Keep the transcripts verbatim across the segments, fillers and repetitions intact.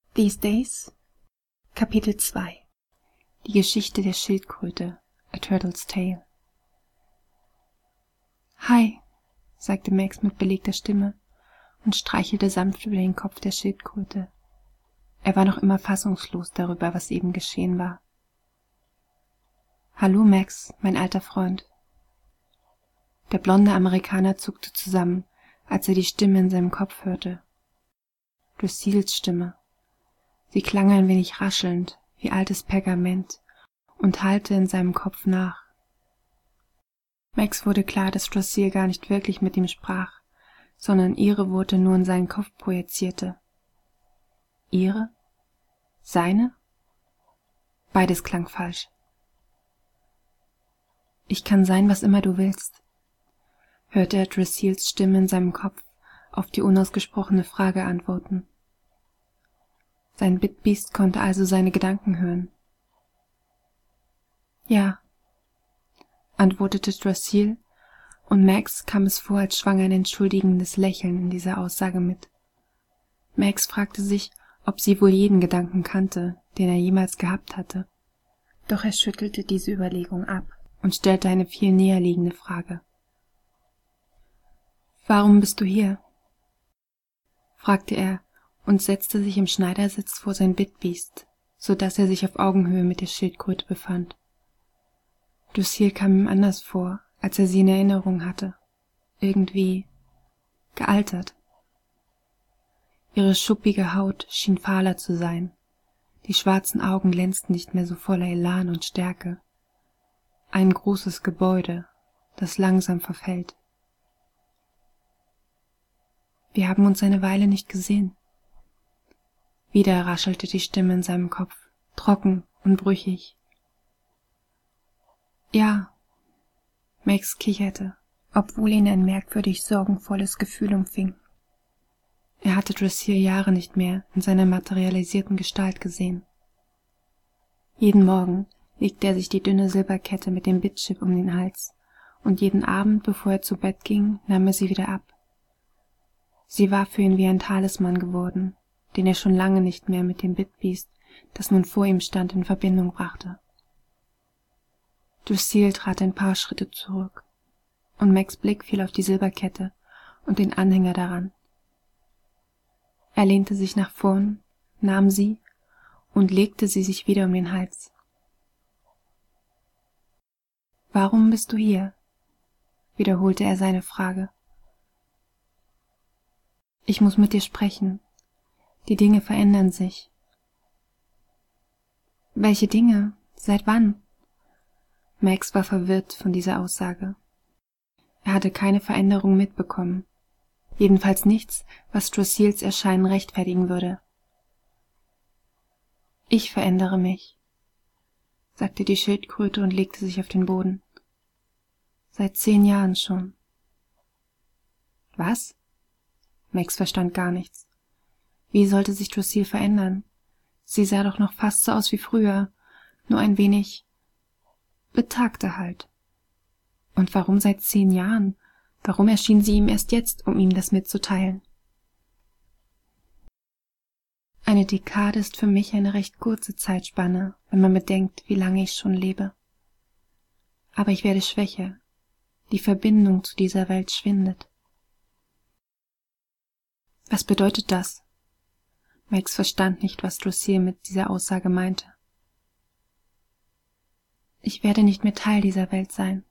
These Days Kapitel zwei Die Geschichte der Schildkröte, A Turtle's Tale. »Hi«, sagte Max mit belegter Stimme und streichelte sanft über den Kopf der Schildkröte. Er war noch immer fassungslos darüber, was eben geschehen war. »Hallo Max, mein alter Freund.« Der blonde Amerikaner zuckte zusammen, als er die Stimme in seinem Kopf hörte. Lucille's Stimme. Sie klang ein wenig raschelnd, wie altes Pergament, und hallte in seinem Kopf nach. Max wurde klar, dass Lucille gar nicht wirklich mit ihm sprach, sondern ihre Worte nur in seinen Kopf projizierte. Ihre? Seine? Beides klang falsch. »Ich kann sein, was immer du willst«, hörte er Lucille's Stimme in seinem Kopf auf die unausgesprochene Frage antworten. Sein Bitbeast konnte also seine Gedanken hören. »Ja«, antwortete Lucille, und Max kam es vor, als schwang ein entschuldigendes Lächeln in dieser Aussage mit. Max fragte sich, ob sie wohl jeden Gedanken kannte, den er jemals gehabt hatte. Doch er schüttelte diese Überlegung ab und stellte eine viel näher liegende Frage. »Warum bist du hier?« fragte er und setzte sich im Schneidersitz vor sein Bitbeast, so dass er sich auf Augenhöhe mit der Schildkröte befand. Lucille kam ihm anders vor, als er sie in Erinnerung hatte, irgendwie gealtert. Ihre schuppige Haut schien fahler zu sein, die schwarzen Augen glänzten nicht mehr so voller Elan und Stärke. Ein großes Gebäude, das langsam verfällt. »Wir haben uns eine Weile nicht gesehen.« Wieder raschelte die Stimme in seinem Kopf, trocken und brüchig. »Ja«, Max kicherte, obwohl ihn ein merkwürdig sorgenvolles Gefühl umfing. Er hatte Lucille Jahre nicht mehr in seiner materialisierten Gestalt gesehen. Jeden Morgen legte er sich die dünne Silberkette mit dem Bitchip um den Hals, und jeden Abend, bevor er zu Bett ging, nahm er sie wieder ab. Sie war für ihn wie ein Talisman geworden, den er schon lange nicht mehr mit dem Bitbeast, das nun vor ihm stand, in Verbindung brachte. Lucille trat ein paar Schritte zurück, und Max' Blick fiel auf die Silberkette und den Anhänger daran. Er lehnte sich nach vorn, nahm sie und legte sie sich wieder um den Hals. »Warum bist du hier?« wiederholte er seine Frage. »Ich muss mit dir sprechen. Die Dinge verändern sich.« »Welche Dinge? Seit wann?« Max war verwirrt von dieser Aussage. Er hatte keine Veränderung mitbekommen, jedenfalls nichts, was Lucille's Erscheinen rechtfertigen würde. »Ich verändere mich«, sagte die Schildkröte und legte sich auf den Boden. »Seit zehn Jahren schon.« »Was?« Max verstand gar nichts. Wie sollte sich Lucille verändern? Sie sah doch noch fast so aus wie früher, nur ein wenig betagter halt. Und warum seit zehn Jahren? Warum erschien sie ihm erst jetzt, um ihm das mitzuteilen? Eine Dekade ist für mich eine recht kurze Zeitspanne, wenn man bedenkt, wie lange ich schon lebe. Aber ich werde schwächer. Die Verbindung zu dieser Welt schwindet. Was bedeutet das? Max verstand nicht, was Lucille mit dieser Aussage meinte. Ich werde nicht mehr Teil dieser Welt sein.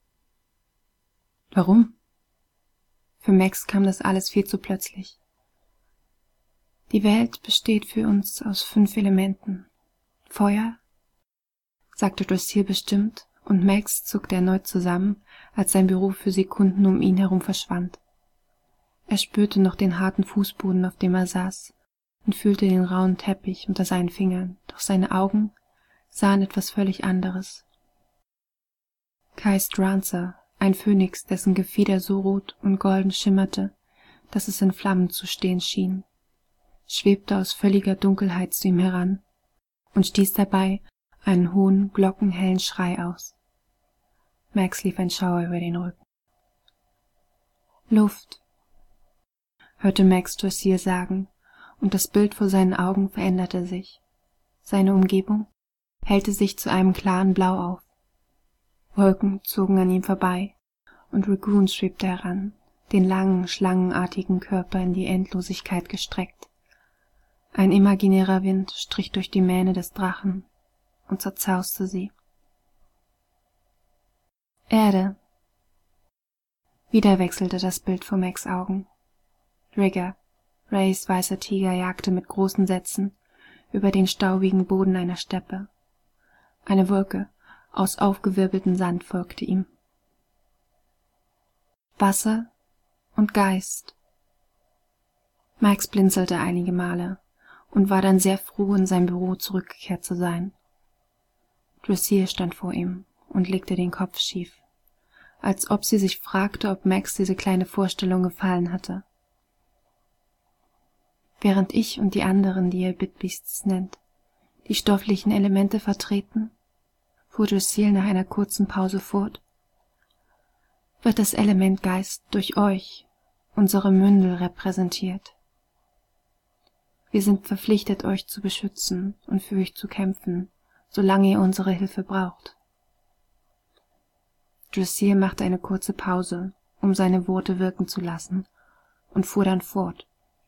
Warum? Für Max kam das alles viel zu plötzlich. Die Welt besteht für uns aus fünf Elementen. Feuer, sagte Lucille bestimmt, und Max zuckte erneut zusammen, als sein Büro für Sekunden um ihn herum verschwand. Er spürte noch den harten Fußboden, auf dem er saß, und fühlte den rauen Teppich unter seinen Fingern, doch seine Augen sahen etwas völlig anderes. Kai Strancer, ein Phönix, dessen Gefieder so rot und golden schimmerte, dass es in Flammen zu stehen schien, schwebte aus völliger Dunkelheit zu ihm heran und stieß dabei einen hohen, glockenhellen Schrei aus. Max lief ein Schauer über den Rücken. »Luft«, hörte Max Lucille sagen, und das Bild vor seinen Augen veränderte sich. Seine Umgebung hellte sich zu einem klaren Blau auf. Wolken zogen an ihm vorbei, und Ragoon schwebte heran, den langen, schlangenartigen Körper in die Endlosigkeit gestreckt. Ein imaginärer Wind strich durch die Mähne des Drachen und zerzauste sie. Erde. Wieder wechselte das Bild vor Macs Augen. Rigger, Rays weißer Tiger, jagte mit großen Sätzen über den staubigen Boden einer Steppe. Eine Wolke aus aufgewirbeltem Sand folgte ihm. Wasser und Geist. Max blinzelte einige Male und war dann sehr froh, in sein Büro zurückgekehrt zu sein. Dressier stand vor ihm und legte den Kopf schief, als ob sie sich fragte, ob Max diese kleine Vorstellung gefallen hatte. Während ich und die anderen, die ihr Bitbeasts nennt, die stofflichen Elemente vertreten, fuhr Dressier nach einer kurzen Pause fort, wird das Element Geist durch euch, unsere Mündel, repräsentiert. Wir sind verpflichtet, euch zu beschützen und für euch zu kämpfen, solange ihr unsere Hilfe braucht. Dressier machte eine kurze Pause, um seine Worte wirken zu lassen, und fuhr dann fort.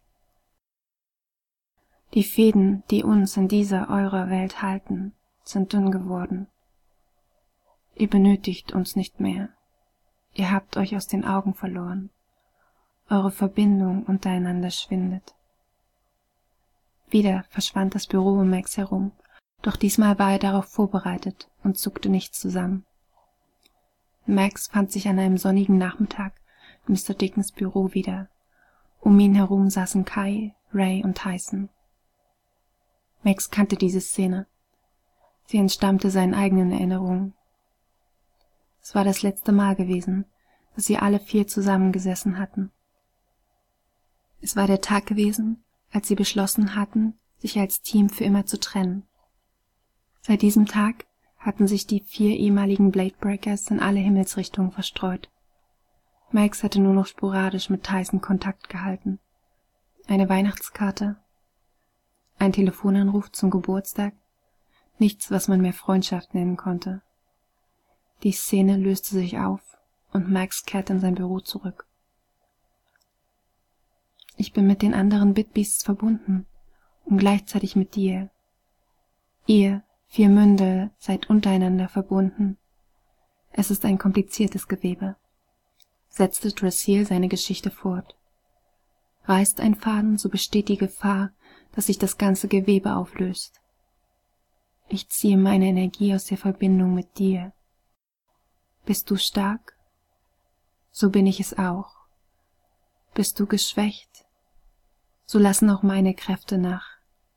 Die Fäden, die uns in dieser eurer Welt halten, sind dünn geworden. Ihr benötigt uns nicht mehr. Ihr habt euch aus den Augen verloren. Eure Verbindung untereinander schwindet. Wieder verschwand das Büro um Max herum, doch diesmal war er darauf vorbereitet und zuckte nicht zusammen. Max fand sich an einem sonnigen Nachmittag in Mister Dickens Büro wieder. Um ihn herum saßen Kai, Ray und Tyson. Max kannte diese Szene. Sie entstammte seinen eigenen Erinnerungen. Es war das letzte Mal gewesen, dass sie alle vier zusammengesessen hatten. Es war der Tag gewesen, als sie beschlossen hatten, sich als Team für immer zu trennen. Seit diesem Tag hatten sich die vier ehemaligen Bladebreakers in alle Himmelsrichtungen verstreut. Max hatte nur noch sporadisch mit Tyson Kontakt gehalten. Eine Weihnachtskarte, ein Telefonanruf zum Geburtstag, nichts, was man mehr Freundschaft nennen konnte. Die Szene löste sich auf und Max kehrte in sein Büro zurück. Ich bin mit den anderen Bitbeasts verbunden und gleichzeitig mit dir. Ihr, vier Mündel, seid untereinander verbunden. Es ist ein kompliziertes Gewebe, setzte Dressier seine Geschichte fort. Reißt ein Faden, so besteht die Gefahr, dass sich das ganze Gewebe auflöst. Ich ziehe meine Energie aus der Verbindung mit dir. Bist du stark? So bin ich es auch. Bist du geschwächt? So lassen auch meine Kräfte nach.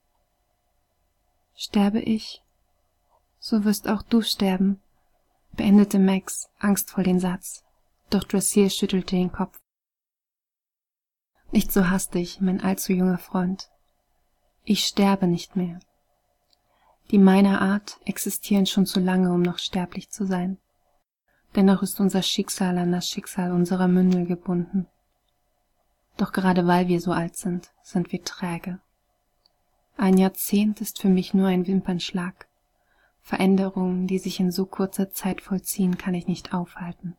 Sterbe ich? So wirst auch du sterben, beendete Max angstvoll den Satz, doch Dressier schüttelte den Kopf. Nicht so hastig, mein allzu junger Freund. Ich sterbe nicht mehr. Die meiner Art existieren schon zu lange, um noch sterblich zu sein. Dennoch ist unser Schicksal an das Schicksal unserer Mündel gebunden. Doch gerade weil wir so alt sind, sind wir träge. Ein Jahrzehnt ist für mich nur ein Wimpernschlag. Veränderungen, die sich in so kurzer Zeit vollziehen, kann ich nicht aufhalten.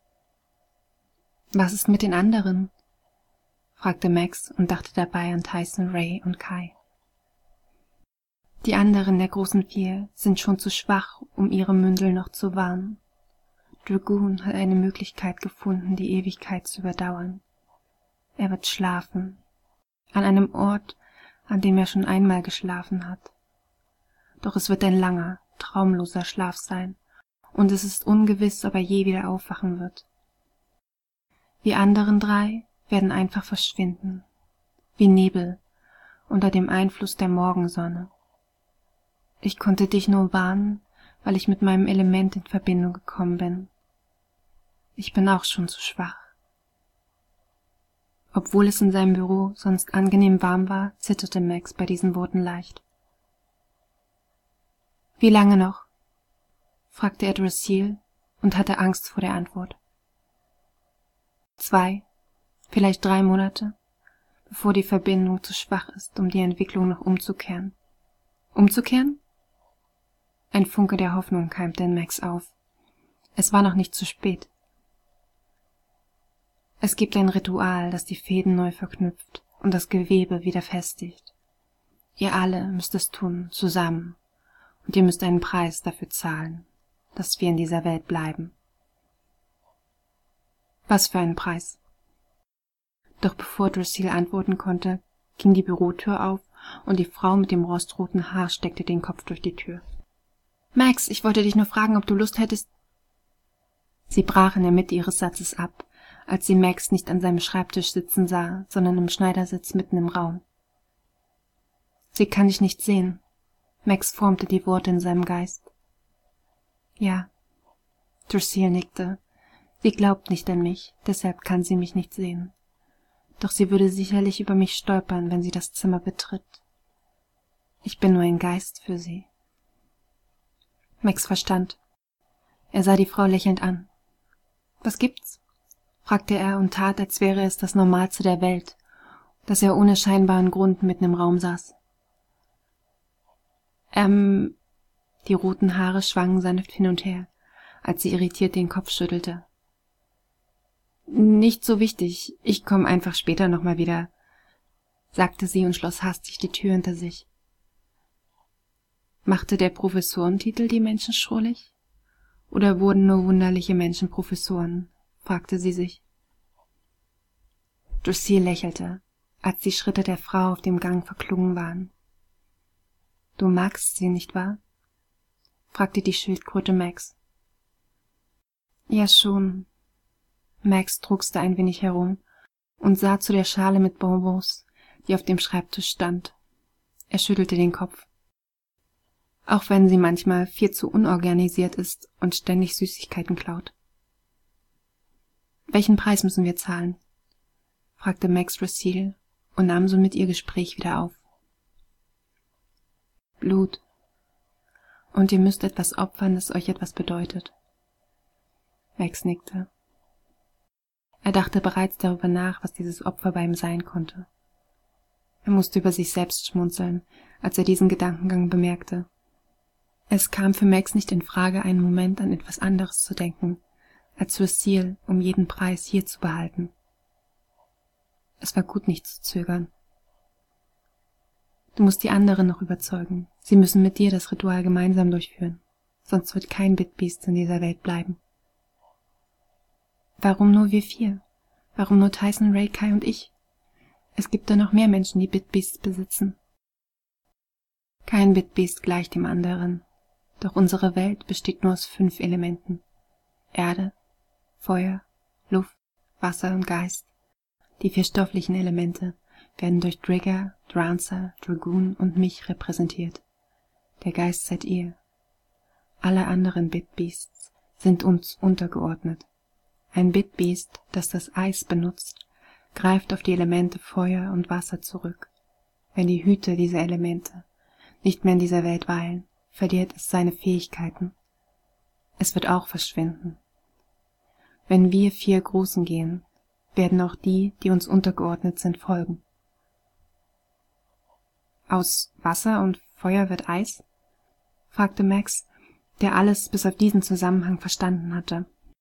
Was ist mit den anderen? Fragte Max und dachte dabei an Tyson, Ray und Kai. Die anderen der großen vier sind schon zu schwach, um ihre Mündel noch zu wahren. Dragoon hat eine Möglichkeit gefunden, die Ewigkeit zu überdauern. Er wird schlafen, an einem Ort, an dem er schon einmal geschlafen hat. Doch es wird ein langer, traumloser Schlaf sein, und es ist ungewiss, ob er je wieder aufwachen wird. Wir anderen drei werden einfach verschwinden, wie Nebel unter dem Einfluss der Morgensonne. Ich konnte dich nur warnen, weil ich mit meinem Element in Verbindung gekommen bin. Ich bin auch schon zu schwach. Obwohl es in seinem Büro sonst angenehm warm war, zitterte Max bei diesen Worten leicht. »Wie lange noch?« fragte er Dressier und hatte Angst vor der Antwort. »Zwei, vielleicht drei Monate, bevor die Verbindung zu schwach ist, um die Entwicklung noch umzukehren. Umzukehren? Ein Funke der Hoffnung keimte in Max auf. Es war noch nicht zu spät. Es gibt ein Ritual, das die Fäden neu verknüpft und das Gewebe wieder festigt. Ihr alle müsst es tun, zusammen, und ihr müsst einen Preis dafür zahlen, dass wir in dieser Welt bleiben. Was für einen Preis? Doch bevor Drusilla antworten konnte, ging die Bürotür auf und die Frau mit dem rostroten Haar steckte den Kopf durch die Tür. »Max, ich wollte dich nur fragen, ob du Lust hättest...« Sie brach in der Mitte ihres Satzes ab, als sie Max nicht an seinem Schreibtisch sitzen sah, sondern im Schneidersitz mitten im Raum. »Sie kann dich nicht sehen.« Max formte die Worte in seinem Geist. »Ja.« Drusilla nickte. »Sie glaubt nicht an mich, deshalb kann sie mich nicht sehen. Doch sie würde sicherlich über mich stolpern, wenn sie das Zimmer betritt. Ich bin nur ein Geist für sie.« Max verstand. Er sah die Frau lächelnd an. »Was gibt's?« fragte er und tat, als wäre es das Normalste der Welt, dass er ohne scheinbaren Grund mitten im Raum saß. Ähm, die roten Haare schwangen sanft hin und her, als sie irritiert den Kopf schüttelte. »Nicht so wichtig, ich komme einfach später nochmal wieder«, sagte sie und schloss hastig die Tür hinter sich. Machte der Professorentitel die Menschen schrullig? Oder wurden nur wunderliche Menschen Professoren? Fragte sie sich. Drusilla lächelte, als die Schritte der Frau auf dem Gang verklungen waren. »Du magst sie, nicht wahr?« fragte die Schildkröte Max. »Ja, schon.« Max druckste ein wenig herum und sah zu der Schale mit Bonbons, die auf dem Schreibtisch stand. Er schüttelte den Kopf. Auch wenn sie manchmal viel zu unorganisiert ist und ständig Süßigkeiten klaut. »Welchen Preis müssen wir zahlen?« fragte Max Drusilla und nahm somit ihr Gespräch wieder auf. »Blut. Und ihr müsst etwas opfern, das euch etwas bedeutet.« Max nickte. Er dachte bereits darüber nach, was dieses Opfer bei ihm sein konnte. Er musste über sich selbst schmunzeln, als er diesen Gedankengang bemerkte. Es kam für Max nicht in Frage, einen Moment an etwas anderes zu denken, als Drusilla um jeden Preis hier zu behalten. Es war gut, nicht zu zögern. »Du musst die anderen noch überzeugen. Sie müssen mit dir das Ritual gemeinsam durchführen, sonst wird kein Bitbeast in dieser Welt bleiben.« »Warum nur wir vier? Warum nur Tyson, Ray, Kai und ich? Es gibt da noch mehr Menschen, die Bitbeasts besitzen.« »Kein Bitbeast gleicht dem anderen. Doch unsere Welt besteht nur aus fünf Elementen. Erde, Feuer, Luft, Wasser und Geist. Die vier stofflichen Elemente werden durch Drigger, Drancer, Dragoon und mich repräsentiert. Der Geist seid ihr. Alle anderen Bitbeasts sind uns untergeordnet. Ein Bitbeast, das das Eis benutzt, greift auf die Elemente Feuer und Wasser zurück. Wenn die Hüter dieser Elemente nicht mehr in dieser Welt weilen, verliert es seine Fähigkeiten. Es wird auch verschwinden. Wenn wir vier Großen gehen, werden auch die, die uns untergeordnet sind, folgen. »Aus Wasser und Feuer wird Eis?« fragte Max, der alles bis auf diesen Zusammenhang verstanden hatte.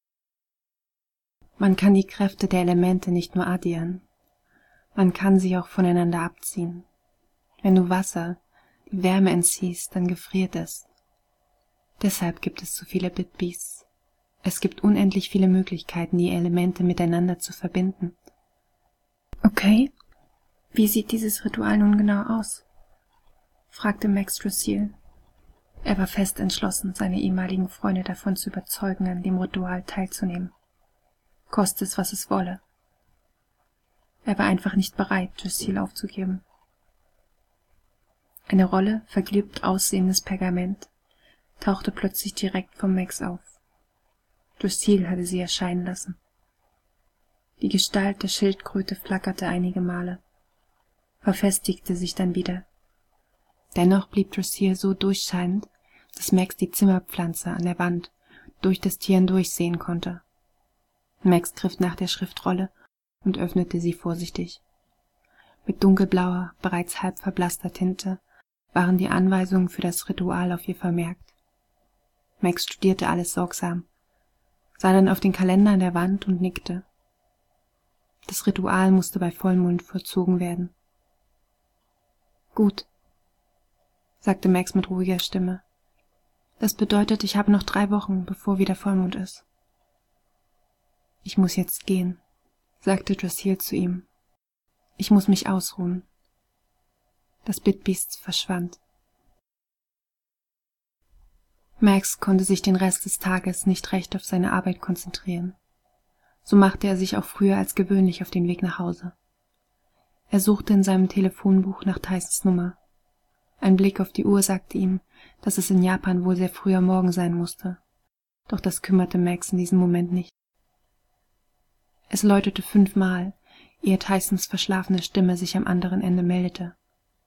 Man kann die Kräfte der Elemente nicht nur addieren, man kann sie auch voneinander abziehen. Wenn du Wasser die Wärme entziehst, dann gefriert es. Deshalb gibt es so viele Bitbeasts. Es gibt unendlich viele Möglichkeiten, die Elemente miteinander zu verbinden. »Okay, wie sieht dieses Ritual nun genau aus?« fragte Max Drusilla. Er war fest entschlossen, seine ehemaligen Freunde davon zu überzeugen, an dem Ritual teilzunehmen. Koste es, was es wolle. Er war einfach nicht bereit, Drusilla aufzugeben. Eine Rolle vergilbt aussehendes Pergament tauchte plötzlich direkt vor Max auf. Drusilla hatte sie erscheinen lassen. Die Gestalt der Schildkröte flackerte einige Male, verfestigte sich dann wieder. Dennoch blieb Drusilla so durchscheinend, dass Max die Zimmerpflanze an der Wand durch das Tier hindurch sehen konnte. Max griff nach der Schriftrolle und öffnete sie vorsichtig. Mit dunkelblauer, bereits halb verblasster Tinte waren die Anweisungen für das Ritual auf ihr vermerkt. Max studierte alles sorgsam, sah dann auf den Kalender an der Wand und nickte. Das Ritual musste bei Vollmond vollzogen werden. Gut, sagte Max mit ruhiger Stimme. Das bedeutet, ich habe noch drei Wochen, bevor wieder Vollmond ist. Ich muss jetzt gehen, sagte Drassil zu ihm. Ich muss mich ausruhen. Das Bitbiest verschwand. Max konnte sich den Rest des Tages nicht recht auf seine Arbeit konzentrieren. So machte er sich auch früher als gewöhnlich auf den Weg nach Hause. Er suchte in seinem Telefonbuch nach Tysons Nummer. Ein Blick auf die Uhr sagte ihm, dass es in Japan wohl sehr früh am Morgen sein musste. Doch das kümmerte Max in diesem Moment nicht. Es läutete fünfmal, ehe Tysons verschlafene Stimme sich am anderen Ende meldete.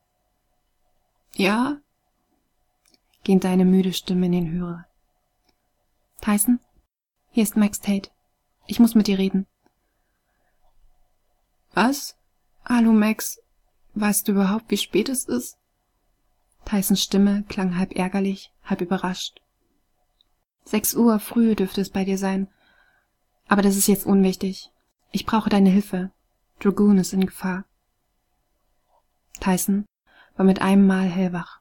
»Ja?« gähnte eine müde Stimme in den Hörer. »Tyson, hier ist Max Tate. Ich muss mit dir reden.« »Was? Hallo Max, weißt du überhaupt, wie spät es ist?« Tysons Stimme klang halb ärgerlich, halb überrascht. »Sechs Uhr früh dürfte es bei dir sein. Aber das ist jetzt unwichtig. Ich brauche deine Hilfe. Dragoon ist in Gefahr.« Tyson war mit einem Mal hellwach.